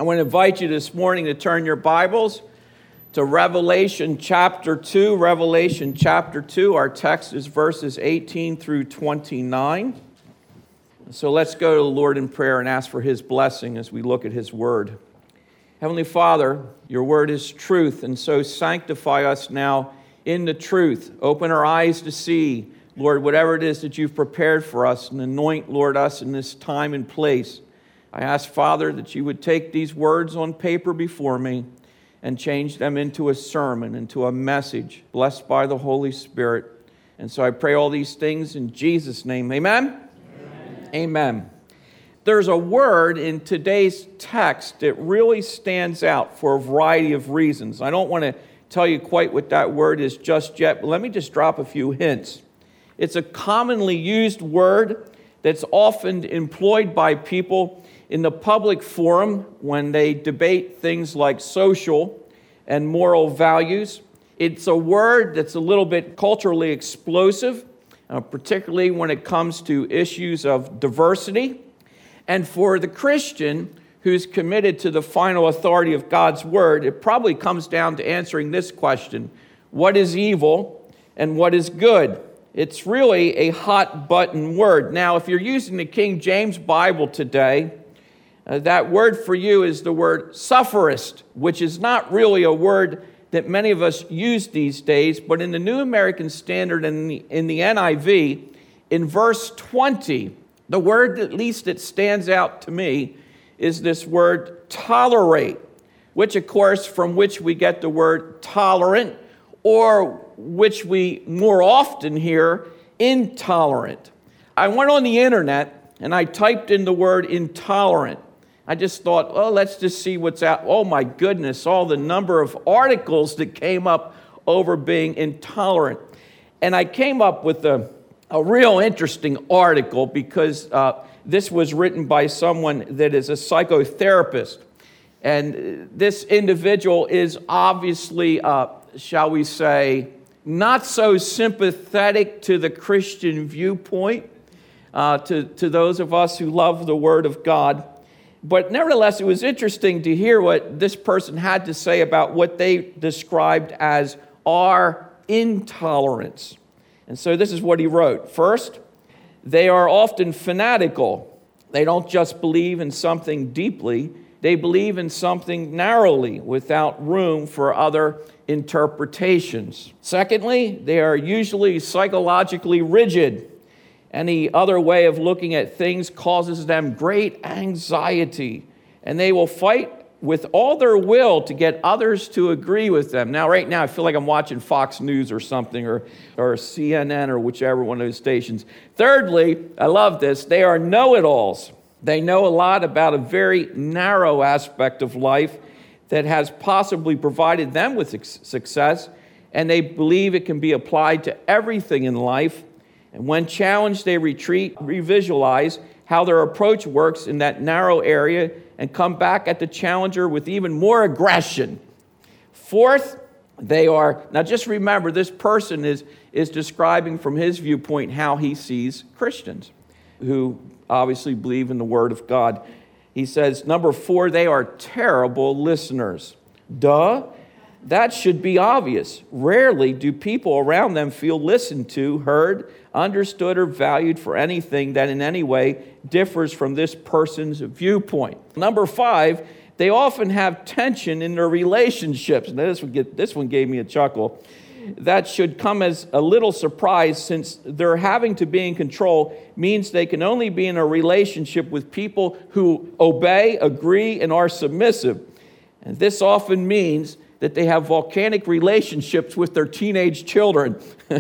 I want to invite you this morning to turn your Bibles to Revelation chapter 2. Revelation chapter 2, our text is verses 18 through 29. So let's go to the Lord in prayer and ask for His blessing as we look at His Word. Heavenly Father, Your Word is truth, and so sanctify us now in the truth. Open our eyes to see, Lord, whatever it is that You've prepared for us, and anoint, Lord, us in this time and place. I ask, Father, that You would take these words on paper before me and change them into a sermon, into a message, blessed by the Holy Spirit. And so I pray all these things in Jesus' name. Amen? Amen. Amen. There's a word in today's text that really stands out for a variety of reasons. I don't want to tell you quite what that word is just yet, but let me just drop a few hints. It's a commonly used word that's often employed by people in the public forum when they debate things like social and moral values. It's a word that's a little bit culturally explosive, particularly when it comes to issues of diversity. And for the Christian who's committed to the final authority of God's Word, it probably comes down to answering this question: what is evil and what is good? It's really a hot button word. Now, if you're using the King James Bible today, that word for you is the word sufferest, which is not really a word that many of us use these days, but in the New American Standard and in the NIV, in verse 20, the word at least that stands out to me is this word tolerate, which of course from which we get the word tolerant, or which we more often hear intolerant. I went on the internet and I typed in the word intolerant. I just thought, oh, let's just see what's out. Oh my goodness, all the number of articles that came up over being intolerant. And I came up with a real interesting article because this was written by someone that is a psychotherapist. And this individual is obviously, shall we say, not so sympathetic to the Christian viewpoint, to those of us who love the Word of God. But nevertheless, it was interesting to hear what this person had to say about what they described as our intolerance. And so this is what he wrote. First, they are often fanatical. They don't just believe in something deeply, they believe in something narrowly, without room for other interpretations. Secondly, they are usually psychologically rigid. Any other way of looking at things causes them great anxiety, and they will fight with all their will to get others to agree with them. Now, right now, I feel like I'm watching Fox News or something, or CNN, or whichever one of those stations. Thirdly, I love this, they are know-it-alls. They know a lot about a very narrow aspect of life that has possibly provided them with success, and they believe it can be applied to everything in life. And when challenged, they retreat, revisualize how their approach works in that narrow area, and come back at the challenger with even more aggression. Fourth, they are, now just remember, this person is describing from his viewpoint how he sees Christians who obviously believe in the Word of God. He says, number 4, they are terrible listeners. Duh. That should be obvious. Rarely do people around them feel listened to, heard, understood, or valued for anything that in any way differs from this person's viewpoint. Number 5, they often have tension in their relationships. Now, this one gave me a chuckle. That should come as a little surprise, since their having to be in control means they can only be in a relationship with people who obey, agree, and are submissive. And this often means that they have volcanic relationships with their teenage children.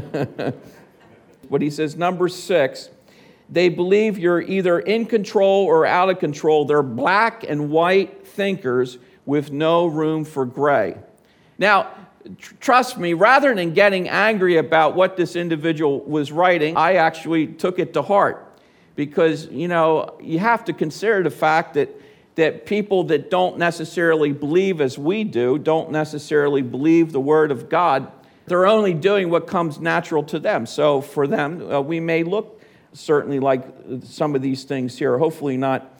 What he says, number 6, they believe you're either in control or out of control. They're black and white thinkers with no room for gray. Now, trust me, rather than getting angry about what this individual was writing, I actually took it to heart. Because, you have to consider the fact that people that don't necessarily believe as we do, don't necessarily believe the Word of God, they're only doing what comes natural to them. So for them, we may look certainly like some of these things here, hopefully not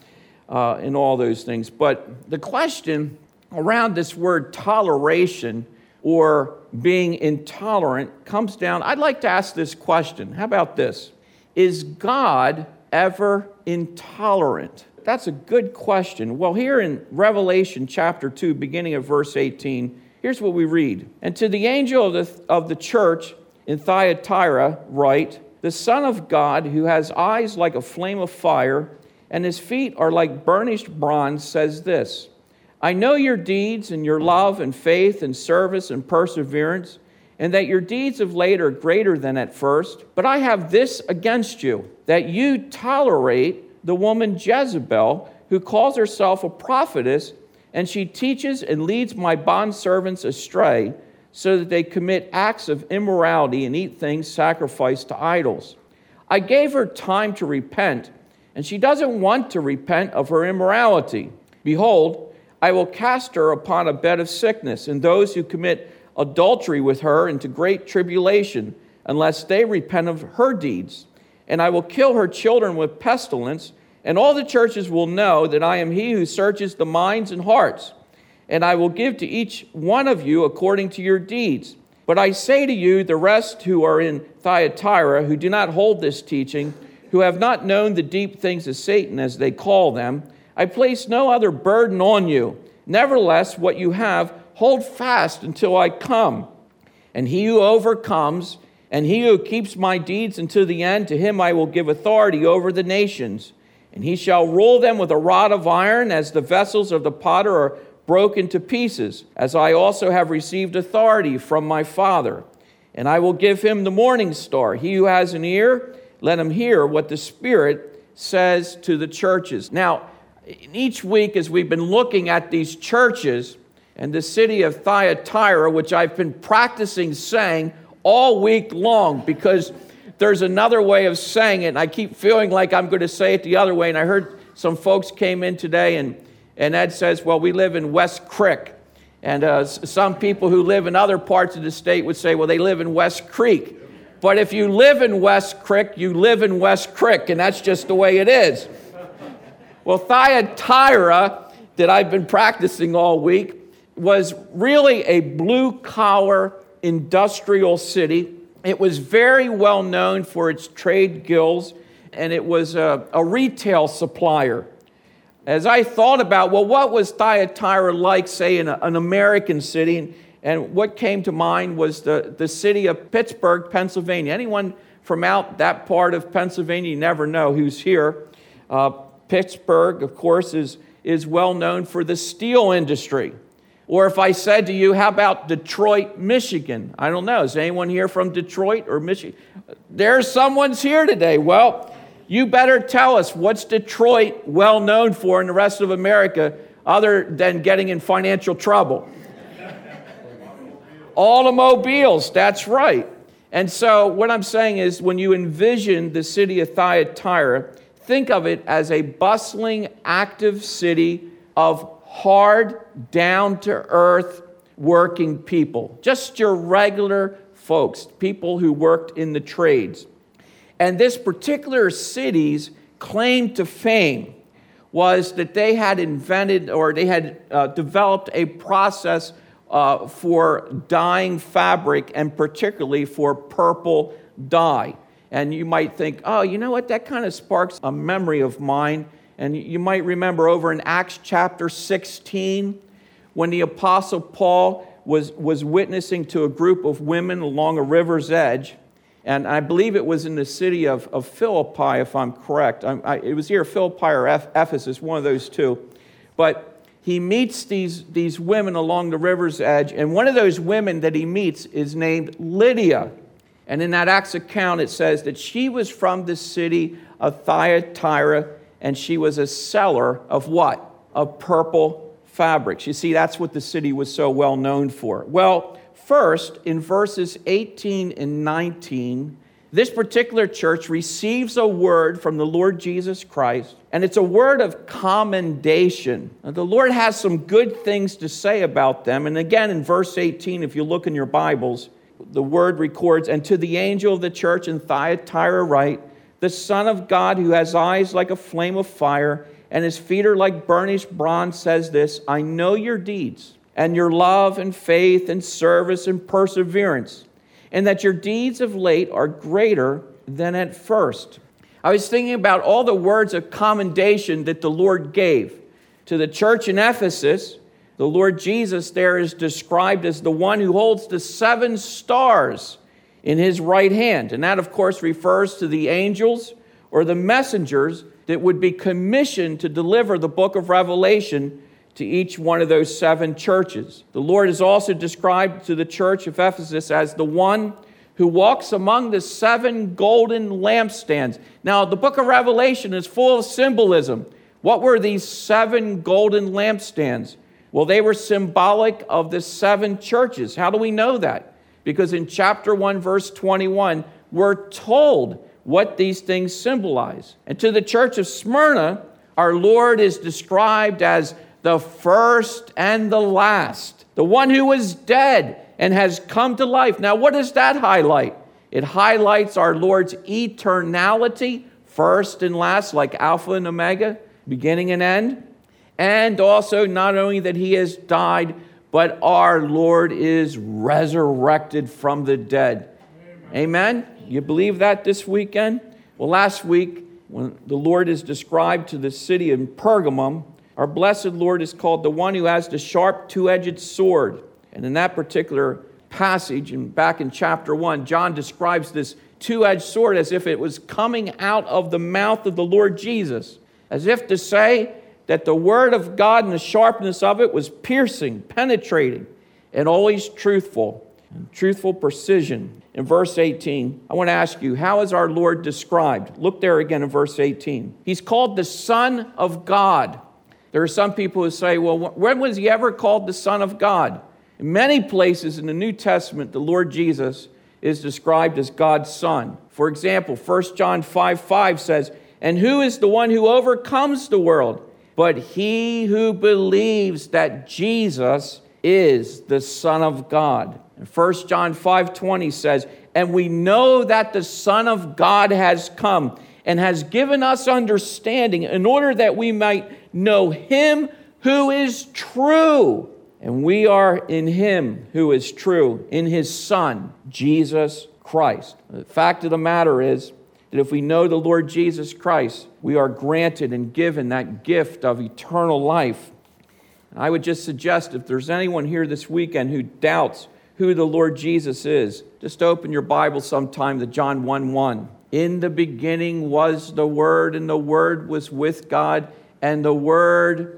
and all those things. But the question around this word toleration or being intolerant comes down, I'd like to ask this question. How about this? Is God ever intolerant? That's a good question. Well, here in Revelation chapter 2, beginning of verse 18, here's what we read. And to the angel of the church in Thyatira write, the Son of God, who has eyes like a flame of fire, and his feet are like burnished bronze, says this, I know your deeds and your love and faith and service and perseverance, and that your deeds of late are greater than at first. But I have this against you, that you tolerate the woman Jezebel, who calls herself a prophetess, and she teaches and leads my bondservants astray, so that they commit acts of immorality and eat things sacrificed to idols. I gave her time to repent, and she doesn't want to repent of her immorality. Behold, I will cast her upon a bed of sickness, and those who commit adultery with her into great tribulation, unless they repent of her deeds. And I will kill her children with pestilence, and all the churches will know that I am he who searches the minds and hearts. And I will give to each one of you according to your deeds. But I say to you, the rest who are in Thyatira, who do not hold this teaching, who have not known the deep things of Satan, as they call them, I place no other burden on you. Nevertheless, what you have, hold fast until I come. And he who overcomes, and he who keeps my deeds unto the end, to him I will give authority over the nations. And he shall rule them with a rod of iron, as the vessels of the potter are broken to pieces, as I also have received authority from my Father. And I will give him the morning star. He who has an ear, let him hear what the Spirit says to the churches. Now, each week as we've been looking at these churches and the city of Thyatira, which I've been practicing saying all week long, because there's another way of saying it, and I keep feeling like I'm going to say it the other way. And I heard some folks came in today, and Ed says, well, we live in West Creek. And some people who live in other parts of the state would say, well, they live in West Creek. But if you live in West Creek, you live in West Creek, and that's just the way it is. Well, Thyatira, that I've been practicing all week, was really a blue-collar industrial city. It was very well known for its trade guilds, and it was a retail supplier. As I thought about, well, what was Thyatira like, say, in an American city? And what came to mind was the city of Pittsburgh, Pennsylvania. Anyone from out that part of Pennsylvania, you never know who's here. Pittsburgh, of course, is well known for the steel industry. Or if I said to you, how about Detroit, Michigan? I don't know. Is anyone here from Detroit or Michigan? There's someone's here today. Well, you better tell us, what's Detroit well known for in the rest of America other than getting in financial trouble? Automobiles, that's right. And so what I'm saying is, when you envision the city of Thyatira, think of it as a bustling, active city of hard, down-to-earth working people. Just your regular folks, people who worked in the trades. And this particular city's claim to fame was that they had invented, or they had developed a process for dyeing fabric, and particularly for purple dye. And you might think, oh, you know what, that kind of sparks a memory of mine. And you might remember over in Acts chapter 16, when the Apostle Paul was witnessing to a group of women along a river's edge. And I believe it was in the city of Philippi, if I'm correct. It was either Philippi or Ephesus, one of those two. But he meets these women along the river's edge, and one of those women that he meets is named Lydia. And in that Acts account, it says that she was from the city of Thyatira, and she was a seller of what? Of purple fabrics. You see, that's what the city was so well known for. Well, first, in verses 18 and 19, this particular church receives a word from the Lord Jesus Christ, and it's a word of commendation. Now, the Lord has some good things to say about them. And again, in verse 18, if you look in your Bibles, the word records, and to the angel of the church in Thyatira write, the Son of God, who has eyes like a flame of fire, and his feet are like burnished bronze, says this, I know your deeds, and your love and faith and service and perseverance, and that your deeds of late are greater than at first. I was thinking about all the words of commendation that the Lord gave to the church in Ephesus. The Lord Jesus there is described as the one who holds the 7 stars in his right hand. And that, of course, refers to the angels or the messengers that would be commissioned to deliver the book of Revelation to each one of those 7 churches. The Lord is also described to the church of Ephesus as the one who walks among the 7 golden lampstands. Now, the book of Revelation is full of symbolism. What were these 7 golden lampstands? Well, they were symbolic of the 7 churches. How do we know that? Because in chapter 1, verse 21, we're told what these things symbolize. And to the church of Smyrna, our Lord is described as the first and the last, the one who was dead and has come to life. Now, what does that highlight? It highlights our Lord's eternality, first and last, like Alpha and Omega, beginning and end. And also not only that he has died, but our Lord is resurrected from the dead. Amen? You believe that this weekend? Well, last week, when the Lord is described to the city of Pergamum, our blessed Lord is called the one who has the sharp two-edged sword. And in that particular passage, and back in chapter 1, John describes this two-edged sword as if it was coming out of the mouth of the Lord Jesus, as if to say that the word of God and the sharpness of it was piercing, penetrating, and always truthful, and truthful precision. In verse 18, I want to ask you, how is our Lord described? Look there again in verse 18. He's called the Son of God. There are some people who say, well, when was he ever called the Son of God? In many places in the New Testament, the Lord Jesus is described as God's Son. For example, 1 John 5:5 says, and who is the one who overcomes the world? But he who believes that Jesus is the Son of God. And 1 John 5:20 says, and we know that the Son of God has come and has given us understanding in order that we might know him who is true. And we are in him who is true, in his Son, Jesus Christ. The fact of the matter is that if we know the Lord Jesus Christ, we are granted and given that gift of eternal life. And I would just suggest if there's anyone here this weekend who doubts who the Lord Jesus is, just open your Bible sometime to John 1:1. In the beginning was the Word, and the Word was with God, and the Word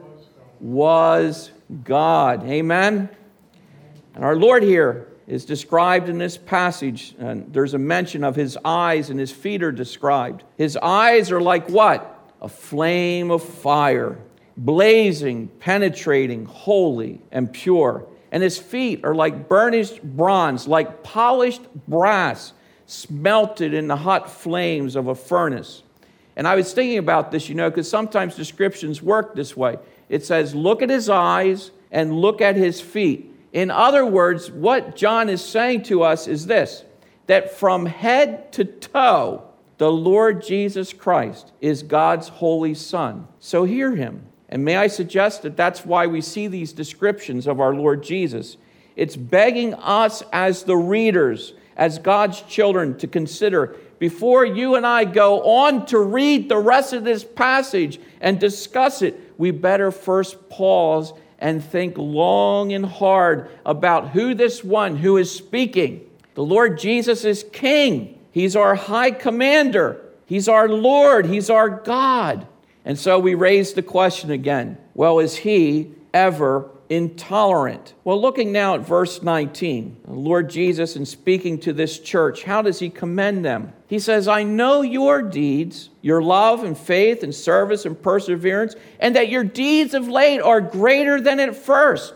was God. Amen? And our Lord here is described in this passage, and there's a mention of his eyes, and his feet are described. His eyes are like what? A flame of fire, blazing, penetrating, holy, and pure. And his feet are like burnished bronze, like polished brass, smelted in the hot flames of a furnace. And I was thinking about this, because sometimes descriptions work this way. It says, look at his eyes and look at his feet. In other words, what John is saying to us is this, that from head to toe, the Lord Jesus Christ is God's holy Son. So hear him. And may I suggest that that's why we see these descriptions of our Lord Jesus. It's begging us as the readers, as God's children, to consider, before you and I go on to read the rest of this passage and discuss it, we better first pause and think long and hard about who this one who is speaking. The Lord Jesus is King. He's our high commander. He's our Lord. He's our God. And so we raise the question again, well, is he ever intolerant? Well, looking now at verse 19, the Lord Jesus, in speaking to this church, how does he commend them? He says, I know your deeds, your love and faith and service and perseverance, and that your deeds of late are greater than at first.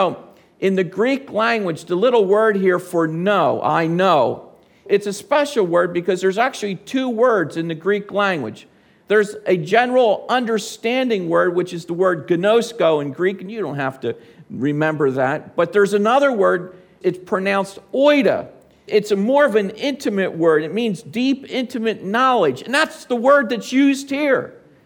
In the Greek language, the little word here for know, I know, it's a special word because there's actually 2 words in the Greek language. There's a general understanding word, which is the word gnosko in Greek, and you don't have to remember that. But there's another word, it's pronounced oida. It's more of an intimate word. It means deep, intimate knowledge. And that's the word that's used here.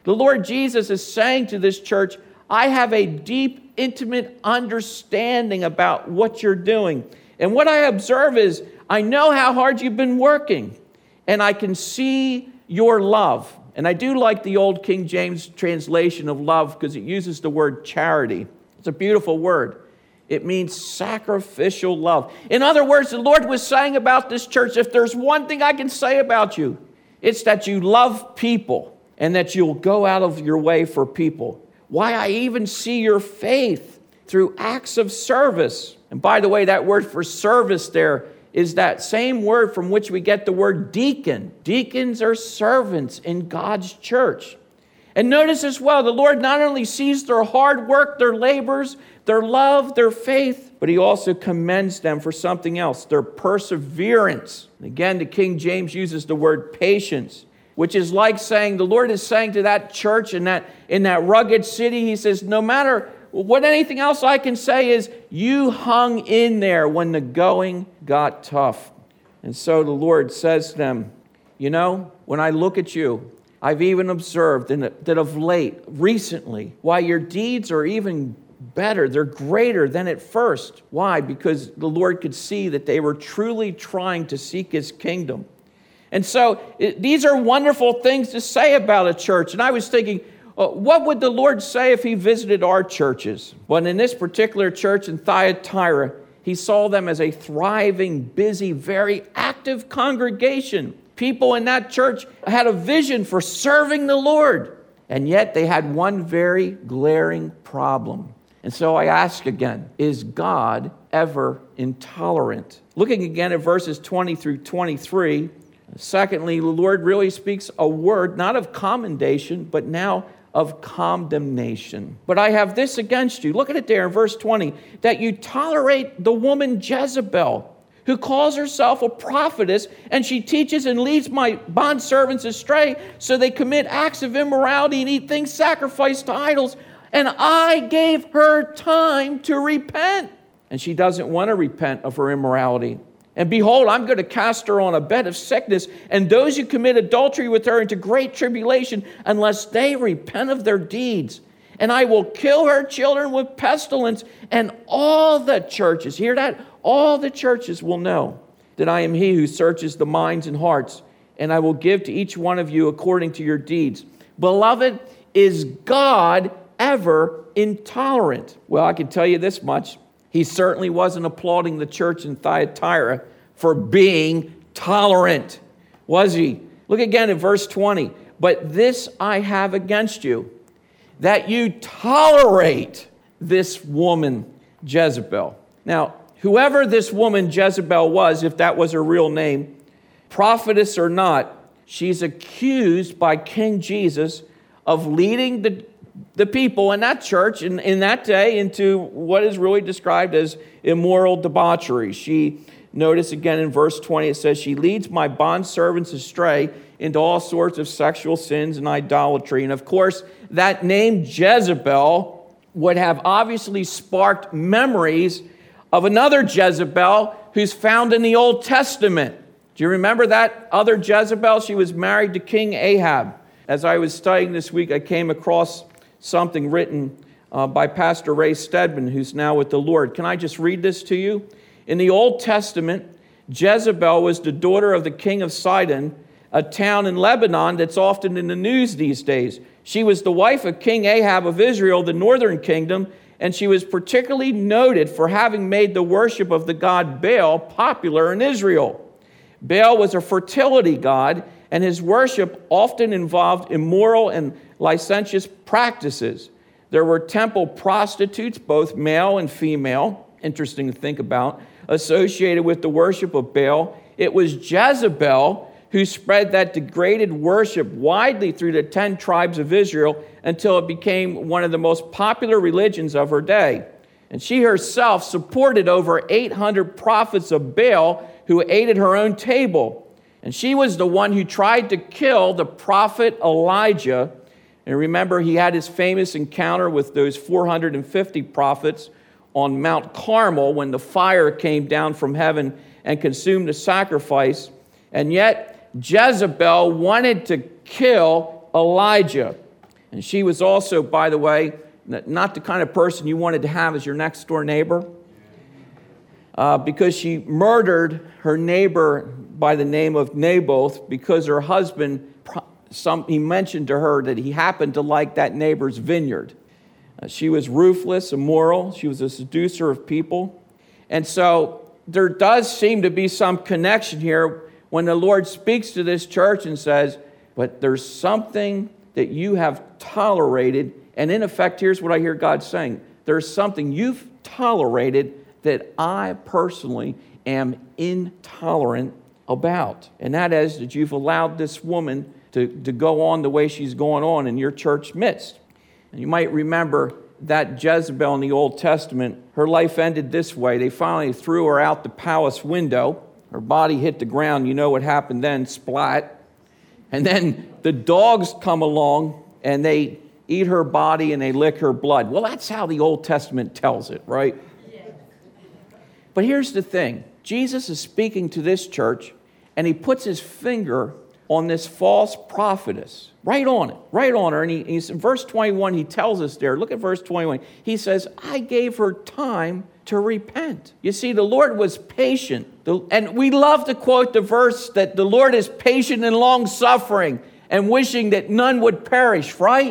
The Lord Jesus is saying to this church, I have a deep, intimate understanding about what you're doing. And what I observe is, I know how hard you've been working, and I can see your love. And I do like the old King James translation of love because it uses the word charity. It's a beautiful word. It means sacrificial love. In other words, the Lord was saying about this church, if there's one thing I can say about you, it's that you love people and that you'll go out of your way for people. Why, I even see your faith through acts of service. And by the way, that word for service there is that same word from which we get the word deacon. Deacons are servants in God's church. And notice as well, the Lord not only sees their hard work, their labors, their love, their faith, but he also commends them for something else, their perseverance. Again, the King James uses the word patience, which is like saying, the Lord is saying to that church in that rugged city, he says, no matter what anything else I can say is, you hung in there when the going got tough. And so the Lord says to them, you know, when I look at you, I've even observed that of late, recently, why your deeds are even better. They're greater than at first. Why? Because the Lord could see that they were truly trying to seek his kingdom. And so these are wonderful things to say about a church. And I was thinking, what would the Lord say if he visited our churches? Well, in this particular church in Thyatira, he saw them as a thriving, busy, very active congregation. People in that church had a vision for serving the Lord. And yet they had one very glaring problem. And so I ask again, is God ever intolerant? Looking again at verses 20 through 23, secondly, the Lord really speaks a word, not of commendation, but now of condemnation. But I have this against you. Look at it there in verse 20, that you tolerate the woman Jezebel, who calls herself a prophetess, and she teaches and leads my bondservants astray, so they commit acts of immorality and eat things sacrificed to idols. And I gave her time to repent. And she doesn't want to repent of her immorality. And behold, I'm going to cast her on a bed of sickness, and those who commit adultery with her into great tribulation, unless they repent of their deeds. And I will kill her children with pestilence, and all the churches, hear that? All the churches will know that I am he who searches the minds and hearts, and I will give to each one of you according to your deeds. Beloved, is God ever intolerant? Well, I can tell you this much. He certainly wasn't applauding the church in Thyatira for being tolerant, was he? Look again at verse 20. But this I have against you, that you tolerate this woman Jezebel. Now, whoever this woman Jezebel was, if that was her real name, prophetess or not, she's accused by King Jesus of leading the people in that church in that day into what is really described as immoral debauchery. She, notice again in verse 20, it says, she leads my bondservants astray into all sorts of sexual sins and idolatry. And of course, that name Jezebel would have obviously sparked memories of another Jezebel who's found in the Old Testament. Do you remember that other Jezebel? She was married to King Ahab. As I was studying this week, I came across something written by Pastor Ray Stedman, who's now with the Lord. Can I just read this to you? In the Old Testament, Jezebel was the daughter of the king of Sidon, a town in Lebanon that's often in the news these days. She was the wife of King Ahab of Israel, the northern kingdom, and she was particularly noted for having made the worship of the god Baal popular in Israel. Baal was a fertility god, and his worship often involved immoral and licentious practices. There were temple prostitutes, both male and female, interesting to think about, associated with the worship of Baal. It was Jezebel who spread that degraded worship widely through the 10 tribes of Israel until it became one of the most popular religions of her day. And she herself supported over 800 prophets of Baal who ate at her own table. And she was the one who tried to kill the prophet Elijah. And remember, he had his famous encounter with those 450 prophets on Mount Carmel when the fire came down from heaven and consumed the sacrifice. And yet, Jezebel wanted to kill Elijah. And she was also, by the way, not the kind of person you wanted to have as your next door neighbor, because she murdered her neighbor by the name of Naboth because her husband, he mentioned to her that he happened to like that neighbor's vineyard. She was ruthless, immoral. She was a seducer of people. And so there does seem to be some connection here when the Lord speaks to this church and says, but there's something that you have tolerated. And in effect, here's what I hear God saying. There's something you've tolerated that I personally am intolerant about. And that is that you've allowed this woman to go on the way she's going on in your church midst. And you might remember that Jezebel in the Old Testament, her life ended this way. They finally threw her out the palace window. Her body hit the ground. You know what happened then, splat. And then the dogs come along and they eat her body and they lick her blood. Well, that's how the Old Testament tells it, right? Yeah. But here's the thing. Jesus is speaking to this church and he puts his finger on this false prophetess, right on her. And he's in verse 21, he tells us there, look at verse 21. He says, I gave her time to repent. You see, the Lord was patient. And we love to quote the verse that the Lord is patient and long-suffering and wishing that none would perish, right?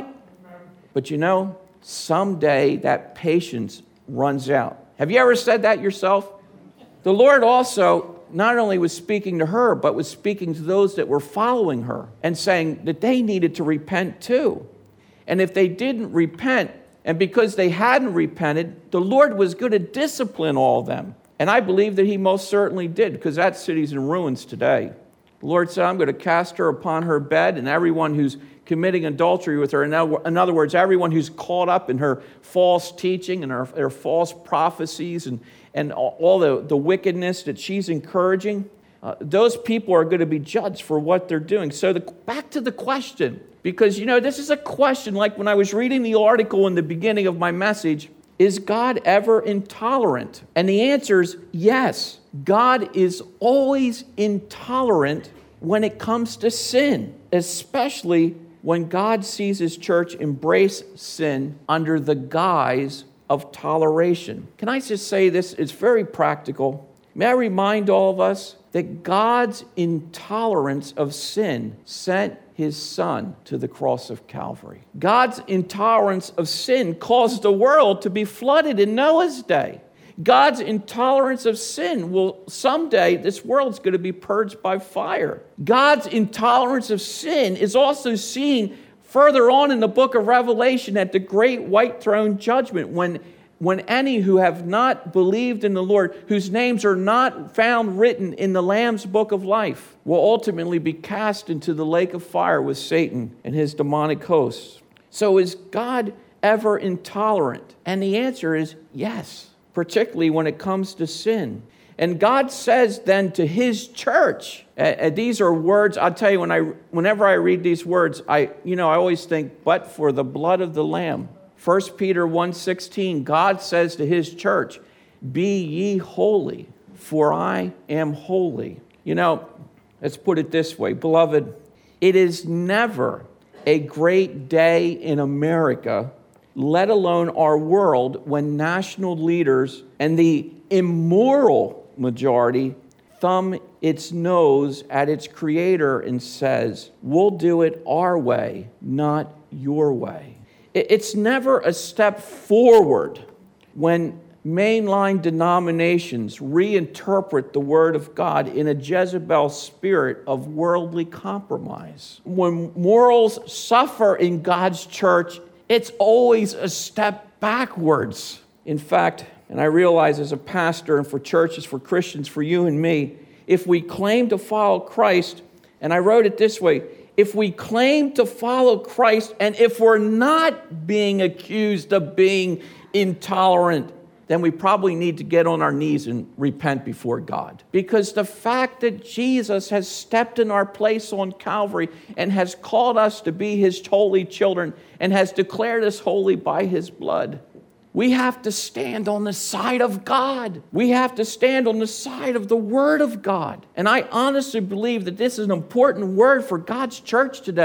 But you know, someday that patience runs out. Have you ever said that yourself? The Lord also not only was speaking to her, but was speaking to those that were following her and saying that they needed to repent too. And if they didn't repent, and because they hadn't repented, the Lord was going to discipline all of them. And I believe that he most certainly did, because that city's in ruins today. The Lord said, I'm going to cast her upon her bed, and everyone who's committing adultery with her, in other words, everyone who's caught up in her false teaching and her false prophecies and all the wickedness that she's encouraging, those people are going to be judged for what they're doing. So back to the question, because, you know, this is a question like when I was reading the article in the beginning of my message, is God ever intolerant? And the answer is yes. God is always intolerant when it comes to sin, especially when God sees his church embrace sin under the guise of toleration. Can I just say this? It's very practical. May I remind all of us that God's intolerance of sin sent his son to the cross of Calvary. God's intolerance of sin caused the world to be flooded in Noah's day. God's intolerance of sin will someday, this world's going to be purged by fire. God's intolerance of sin is also seen further on in the book of Revelation at the great white throne judgment when any who have not believed in the Lord, whose names are not found written in the Lamb's book of life, will ultimately be cast into the lake of fire with Satan and his demonic hosts. So is God ever intolerant? And the answer is yes, particularly when it comes to sin. And God says then to his church, these are words, I'll tell you, whenever I read these words, I always think, but for the blood of the Lamb. 1 Peter 1:16, God says to his church, be ye holy, for I am holy. You know, let's put it this way, beloved, it is never a great day in America, let alone our world, when national leaders and the immoral majority thumb its nose at its creator and says, we'll do it our way, not your way. It's never a step forward when mainline denominations reinterpret the Word of God in a Jezebel spirit of worldly compromise. When morals suffer in God's church, it's always a step backwards. In fact, and I realize as a pastor and for churches, for Christians, for you and me, if we claim to follow Christ, and I wrote it this way, if we claim to follow Christ and if we're not being accused of being intolerant, then we probably need to get on our knees and repent before God. Because the fact that Jesus has stepped in our place on Calvary and has called us to be his holy children and has declared us holy by his blood, we have to stand on the side of God. We have to stand on the side of the Word of God. And I honestly believe that this is an important word for God's church today.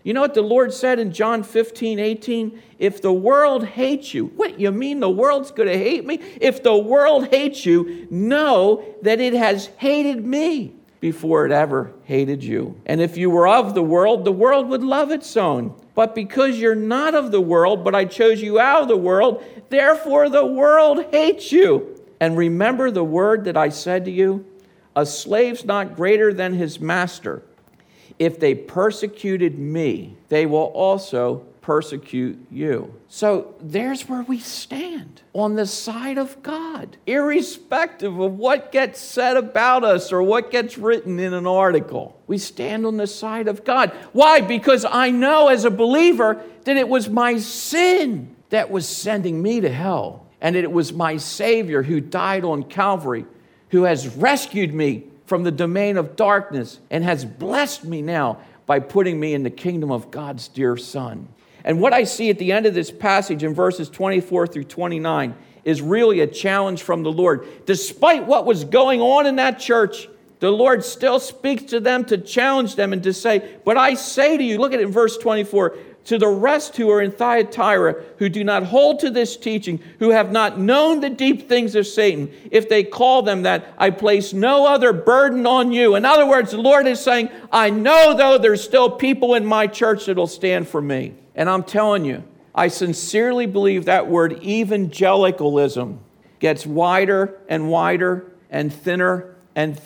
You know what the Lord said in John 15:18? If the world hates you, what, you mean the world's going to hate me? If the world hates you, know that it has hated me before it ever hated you. And if you were of the world would love its own. But because you're not of the world, but I chose you out of the world, therefore the world hates you. And remember the word that I said to you, a slave's not greater than his master. If they persecuted me, they will also persecute you. So there's where we stand, on the side of God, irrespective of what gets said about us or what gets written in an article. We stand on the side of God. Why? Because I know as a believer that it was my sin that was sending me to hell, and it was my Savior who died on Calvary, who has rescued me from the domain of darkness and has blessed me now by putting me in the kingdom of God's dear Son. And what I see at the end of this passage in verses 24 through 29 is really a challenge from the Lord. Despite what was going on in that church, the Lord still speaks to them to challenge them and to say, but I say to you, look at it in verse 24, to the rest who are in Thyatira, who do not hold to this teaching, who have not known the deep things of Satan, if they call them that, I place no other burden on you. In other words, the Lord is saying, I know, though, there's still people in my church that will stand for me. And I'm telling you, I sincerely believe that word evangelicalism gets wider and wider and thinner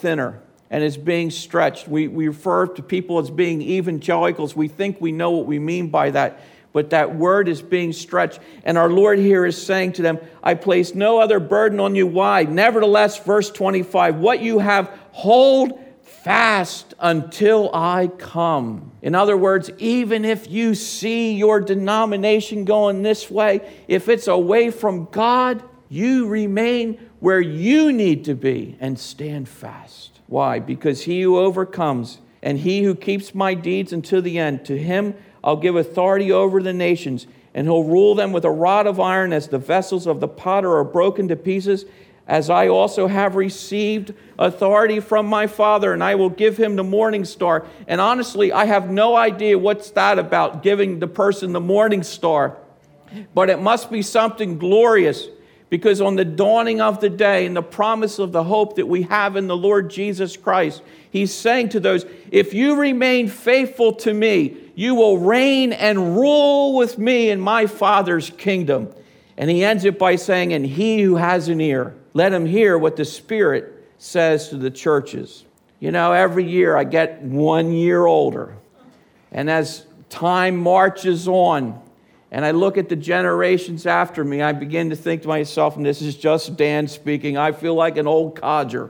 and is being stretched. We refer to people as being evangelicals. We think we know what we mean by that, but that word is being stretched. And our Lord here is saying to them, I place no other burden on you. Why? Nevertheless, verse 25, what you have, hold fast until I come. In other words, even if you see your denomination going this way, if it's away from God, you remain where you need to be and stand fast. Why? Because he who overcomes and he who keeps my deeds until the end, to him I'll give authority over the nations, and he'll rule them with a rod of iron as the vessels of the potter are broken to pieces, as I also have received authority from my Father, and I will give him the morning star. And honestly, I have no idea what's that about, giving the person the morning star. But it must be something glorious, because on the dawning of the day and the promise of the hope that we have in the Lord Jesus Christ, he's saying to those, if you remain faithful to me, you will reign and rule with me in my Father's kingdom. And he ends it by saying, and he who has an ear, let him hear what the Spirit says to the churches. You know, every year I get 1 year older. And as time marches on, and I look at the generations after me, I begin to think to myself, and this is just Dan speaking, I feel like an old codger.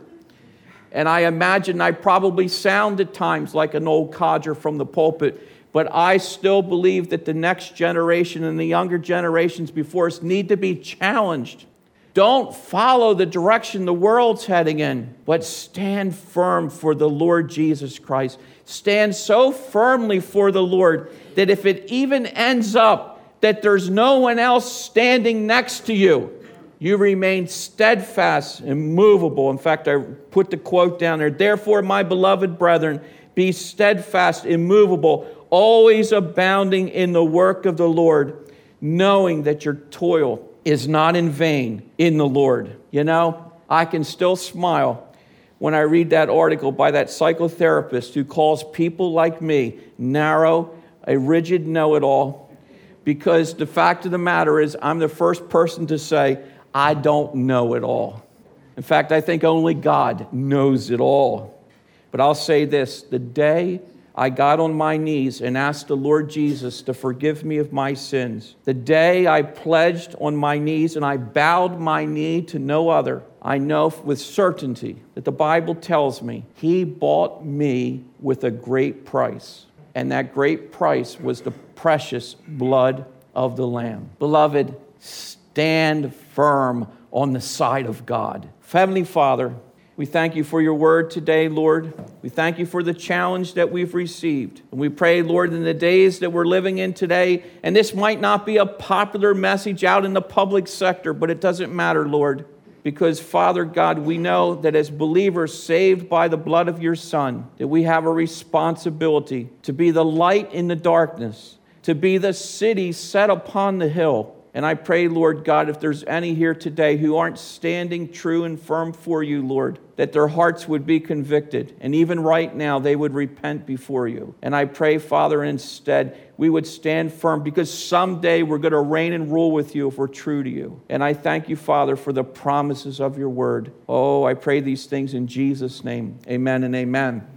And I imagine I probably sound at times like an old codger from the pulpit, but I still believe that the next generation and the younger generations before us need to be challenged. Don't follow the direction the world's heading in, but stand firm for the Lord Jesus Christ. Stand so firmly for the Lord that if it even ends up that there's no one else standing next to you, you remain steadfast, immovable. In fact, I put the quote down there. Therefore, my beloved brethren, be steadfast, immovable, always abounding in the work of the Lord, knowing that your toil is not in vain in the Lord. You know, I can still smile when I read that article by that psychotherapist who calls people like me narrow, a rigid know-it-all, because the fact of the matter is I'm the first person to say, I don't know it all. In fact, I think only God knows it all. But I'll say this, the day I got on my knees and asked the Lord Jesus to forgive me of my sins, the day I pledged on my knees and I bowed my knee to no other, I know with certainty that the Bible tells me he bought me with a great price. And that great price was the precious blood of the Lamb. Beloved, stand firm on the side of God. Heavenly Father, we thank you for your word today, Lord. We thank you for the challenge that we've received. And we pray, Lord, in the days that we're living in today, and this might not be a popular message out in the public sector, but it doesn't matter, Lord, because, Father God, we know that as believers saved by the blood of your Son, that we have a responsibility to be the light in the darkness, to be the city set upon the hill. And I pray, Lord God, if there's any here today who aren't standing true and firm for you, Lord, that their hearts would be convicted. And even right now, they would repent before you. And I pray, Father, instead, we would stand firm, because someday we're going to reign and rule with you if we're true to you. And I thank you, Father, for the promises of your word. Oh, I pray these things in Jesus' name. Amen and amen.